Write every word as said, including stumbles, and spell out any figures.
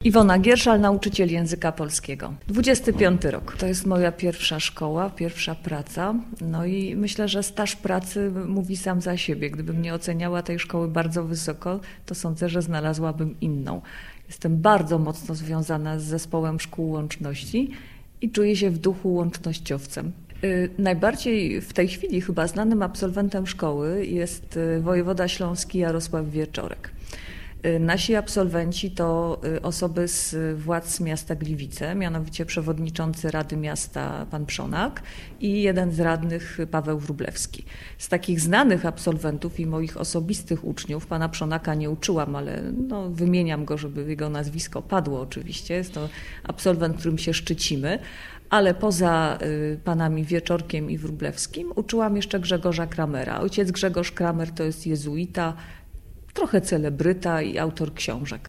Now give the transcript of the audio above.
Iwona Gierszal, nauczyciel języka polskiego. dwudziesty piąty rok. To jest moja pierwsza szkoła, pierwsza praca. No i myślę, że staż pracy mówi sam za siebie. Gdybym nie oceniała tej szkoły bardzo wysoko, to sądzę, że znalazłabym inną. Jestem bardzo mocno związana z zespołem szkół łączności i czuję się w duchu łącznościowcem. Najbardziej w tej chwili chyba znanym absolwentem szkoły jest wojewoda śląski Jarosław Wieczorek. Nasi absolwenci to osoby z władz miasta Gliwice, mianowicie przewodniczący Rady Miasta pan Przonak i jeden z radnych Paweł Wróblewski. Z takich znanych absolwentów i moich osobistych uczniów, pana Przonaka nie uczyłam, ale no, wymieniam go, żeby jego nazwisko padło oczywiście. Jest to absolwent, którym się szczycimy. Ale poza y, panami Wieczorkiem i Wróblewskim uczyłam jeszcze Grzegorza Kramera. Ojciec Grzegorz Kramer to jest jezuita, trochę celebryta i autor książek.